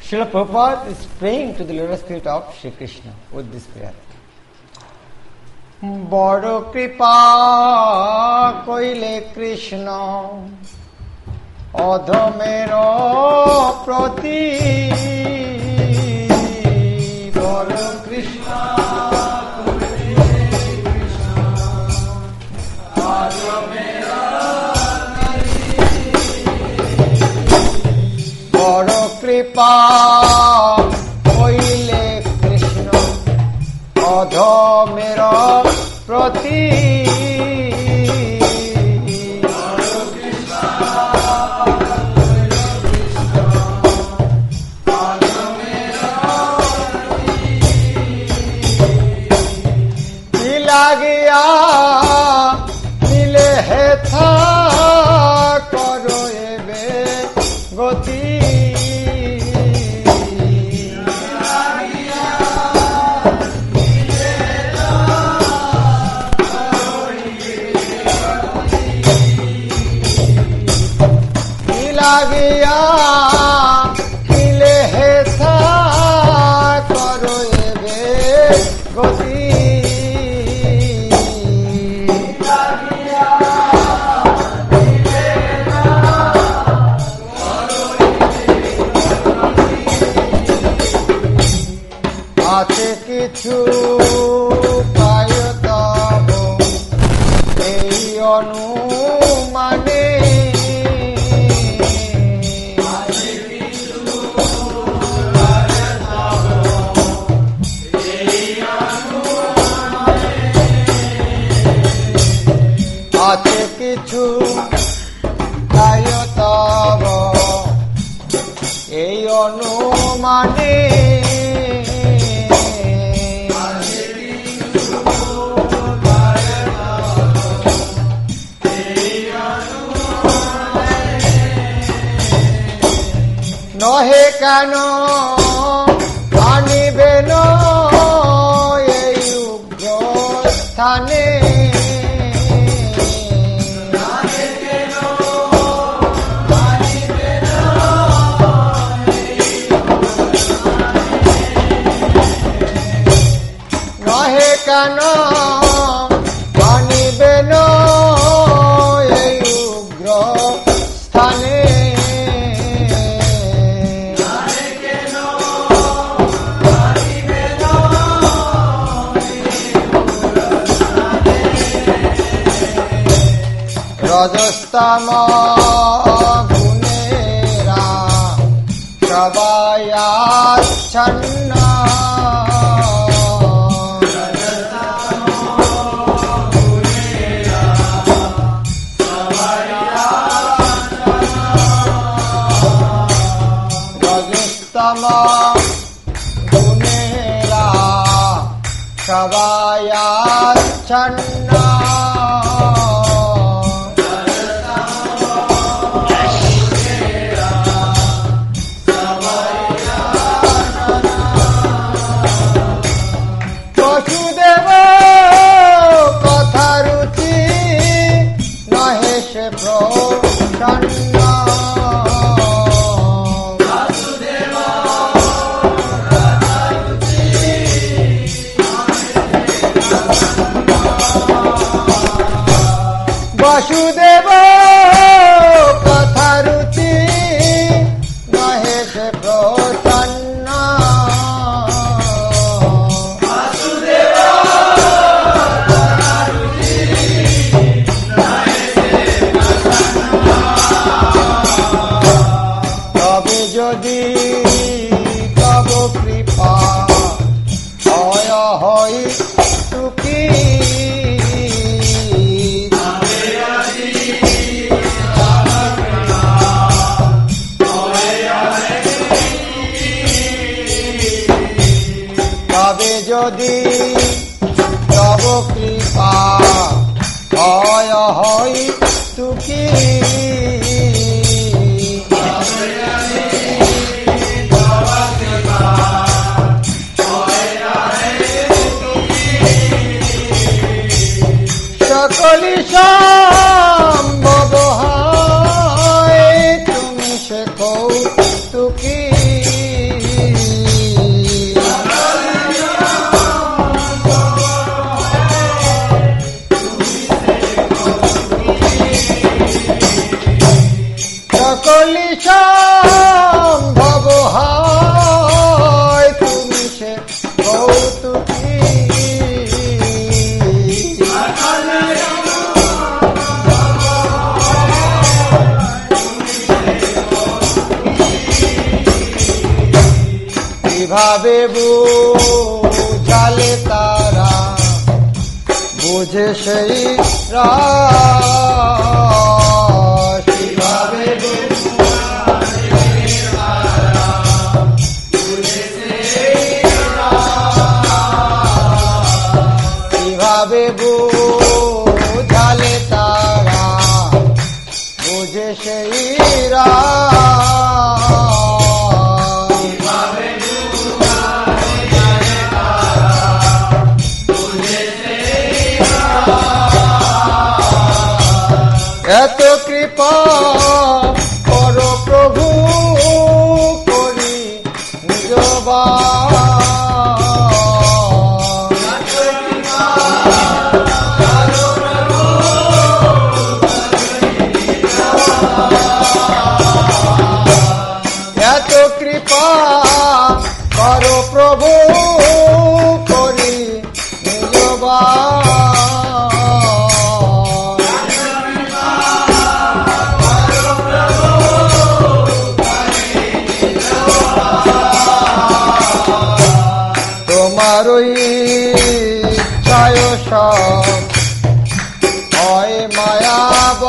Srila Prabhupada is praying to the lotus feet of Sri Krishna with this prayer. Bado kripa koile Krishna adhamero prati Bado Krishna koile Krishna adhamero Bado kripa koile Krishna adhamero prati লাগিয়া মিলে হেথা করো এবে গতি লাগিয়া মিলে হেথা করো এবে গতি আছে কিছু পায়তব এই অনুমানে আছে কিছু পায়তব এই অনুমানে নহে কেন আনিবেন এই উগ্র স্থানে নহে কেন আনিবেন এই উগ্র স্থানে রজস্তম গুণেরা সবাই আচ্ছন্ন রজস্তম গুণেরা সবাই আচ্ছন্ন বাসুদেব কথা রুচি নহে সে প্রসন্ন বাসুদেব কথা রুচি নহে সে প্রসন্ন তবে যদি তব কৃপা হয় হই সুখী তবে যদি তব কৃপা হয় হই সুখী সকলি সম্ভব হয় তুমি সে কৌতুকী কিভাবে বুঝালে তারা বুঝে সেই রস, কিভাবে কিভাবে বুঝালে তারা বুঝে সেই রস, এত কৃপা করো প্রভু করি নিজ এত কৃপা করো প্রভু করি নিজ তোমারই ছায় সব হয় মায়াব,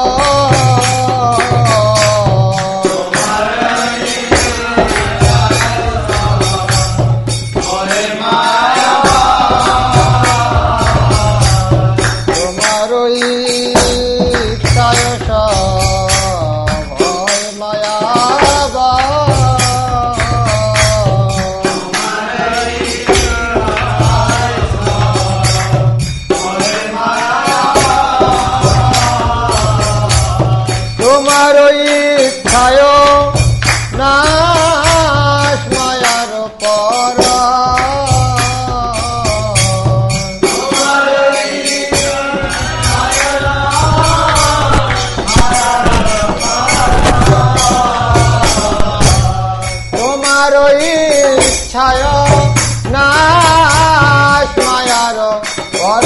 তোমারই ছায় সব হয় মায়াব, তোমার ইচ্ছায় নাশ মায়ার পর, তোমার ইচ্ছায় নাশ মায়ার পর,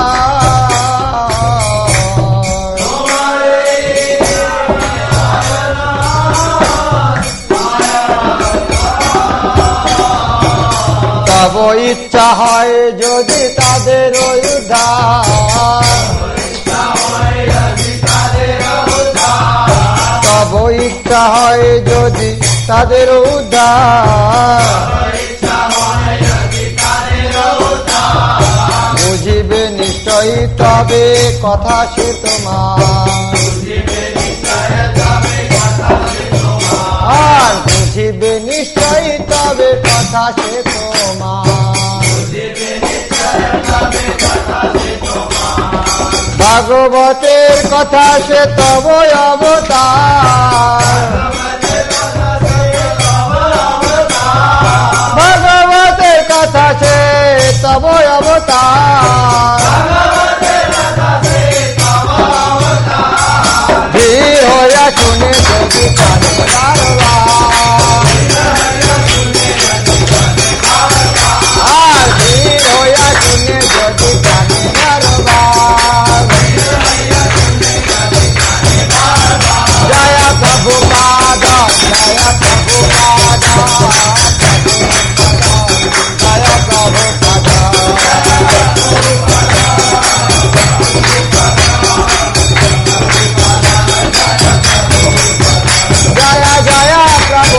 তব ইচ্ছা হয় যদি তাদের উদ্ধার, তব ইচ্ছা হয় যদি তাদের উদ্ধার, বুঝিবে নিশ্চয়ই তবে কথা সে তোমার, আর বুঝিবে নিশ্চয়ই তবে কথা সে তোমার, ভাগবতের কথা সে তব অবতার, ভাগবতের কথা সে তব অবতার, ধীর হইয়া শুনে যদি কানে বারবার, আর ধীর হইয়া শুনে যদি কানে বারবার, জয় প্রভুপাদ, জয় প্রভুপাদ, জয় প্রভুপাদ, জয় জয়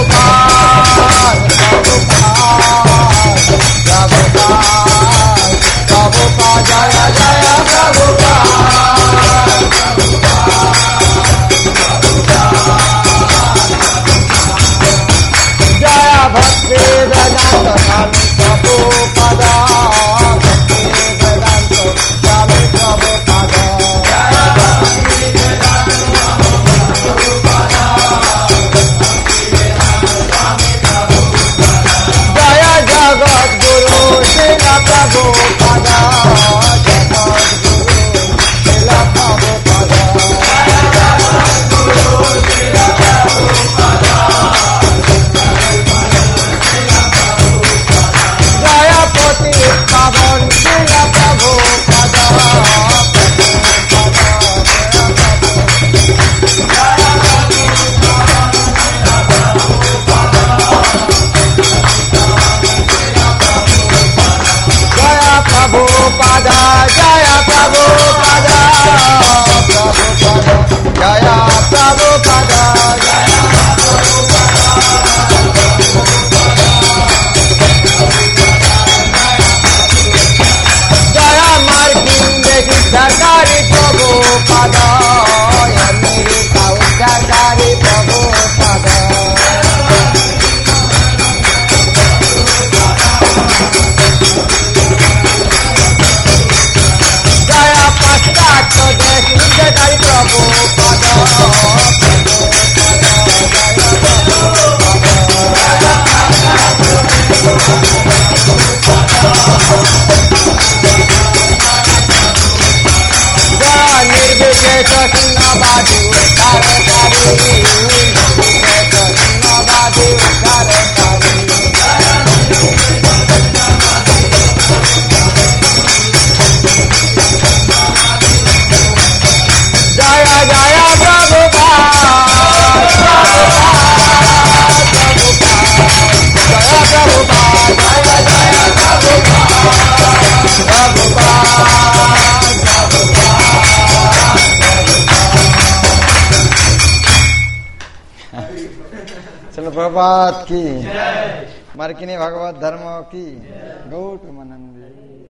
Jaya Prabhupada, Jaya Markinde Siddharthari Prabhupada, America Uddharthari Prabhupada. Jaya Paschatya Desh Uddharthari Prabhupada. चलो प्रभात की मार्किनी भागवत धर्म की गौट मनंदी।